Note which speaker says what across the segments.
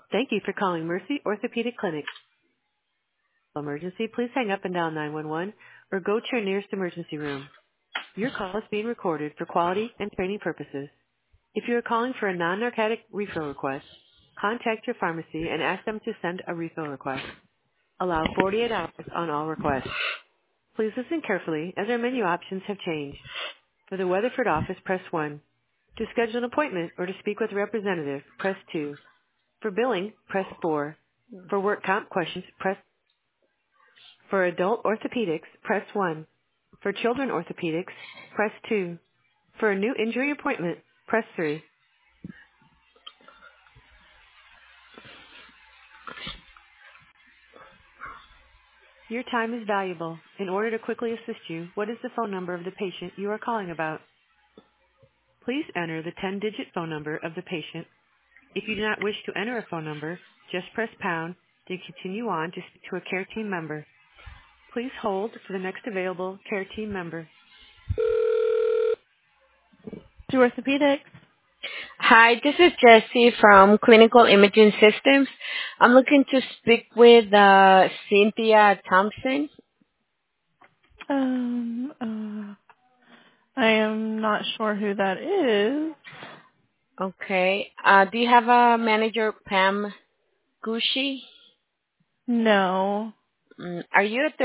Speaker 1: Thank you for calling Mercy Orthopedic Clinic. Emergency, please hang up and dial 911 or go to your nearest emergency room. Your call is being recorded for quality and training purposes. If you are calling for a non-narcotic refill request, contact your pharmacy and ask them to send a refill request. Allow 48 hours on all requests. Please listen carefully as our menu options have changed. For the Weatherford office, press 1. To schedule an appointment or to speak with a representative, press 2. For billing, press 4. For work comp questions, press. For adult orthopedics, press 1. For children orthopedics, press 2. For a new injury appointment, press 3. Your time is valuable. In order to quickly assist you, what is the phone number of the patient you are calling about? Please enter the 10-digit phone number of the patient. If you do not wish to enter a phone number, just press pound to continue on to speak to a care team member. Please hold for the next available care team member. To orthopedics.
Speaker 2: Hi, this is Jessie from Clinical Imaging Systems. I'm looking to speak with Cynthia Thompson.
Speaker 3: I am not sure who that is.
Speaker 2: Okay. Do you have a manager, Pam Gushi?
Speaker 3: No.
Speaker 2: Are you at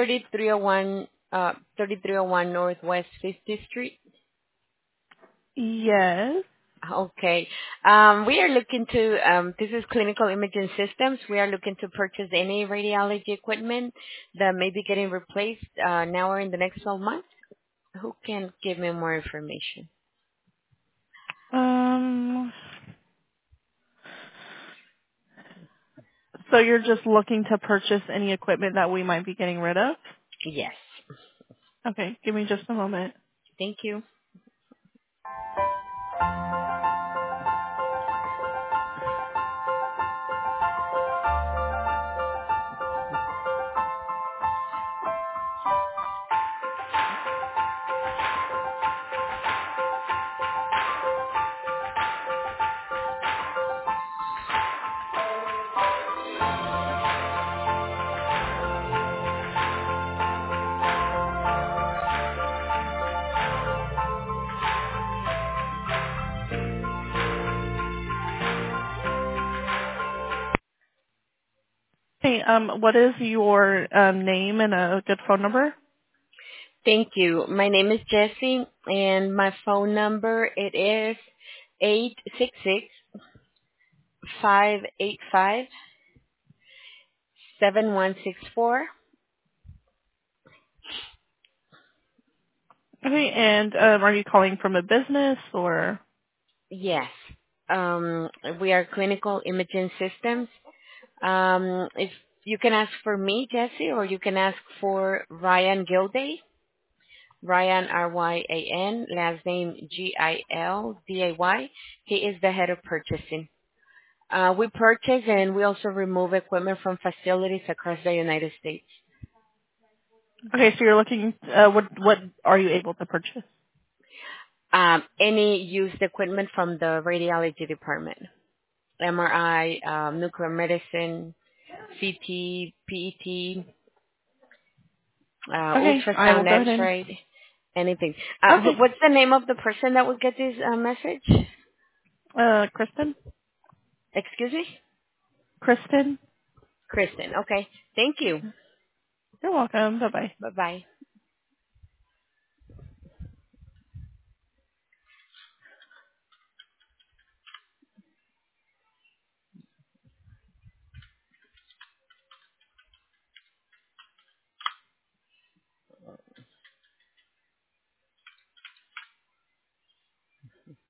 Speaker 2: 3301 Northwest 50th Street?
Speaker 3: Yes.
Speaker 2: Okay. We are looking to, this is Clinical Imaging Systems. We are looking to purchase any radiology equipment that may be getting replaced now or in the next 12 months. Who can give me more information?
Speaker 3: Um. So you're just looking to purchase any equipment that we might be getting rid of?
Speaker 2: Yes.
Speaker 3: Okay. Give me just a moment.
Speaker 2: Thank you.
Speaker 3: Hey, what is your name and a good phone number?
Speaker 2: Thank you. My name is Jessie, and my phone number it is 866-585-7164.
Speaker 3: Okay, and are you calling from a business or?
Speaker 2: Yes. We are Clinical Imaging Systems. If you can ask for me, Jessie, or you can ask for Ryan Gilday. Ryan, R-Y-A-N, last name Gilday. He is the head of purchasing. We purchase and we also remove equipment from facilities across the United States.
Speaker 3: Okay, so you're looking. What are you able to purchase?
Speaker 2: Any used equipment from the radiology department, MRI, nuclear medicine, CT, PET,
Speaker 3: Okay, I will
Speaker 2: ultrasound,
Speaker 3: go ahead and.
Speaker 2: X-ray, anything.
Speaker 3: Okay,
Speaker 2: What's the name of the person that will get this message?
Speaker 3: Kristen.
Speaker 2: Excuse me?
Speaker 3: Kristen.
Speaker 2: Kristen. Okay. Thank you.
Speaker 3: You're welcome. Bye bye.
Speaker 2: Bye-bye.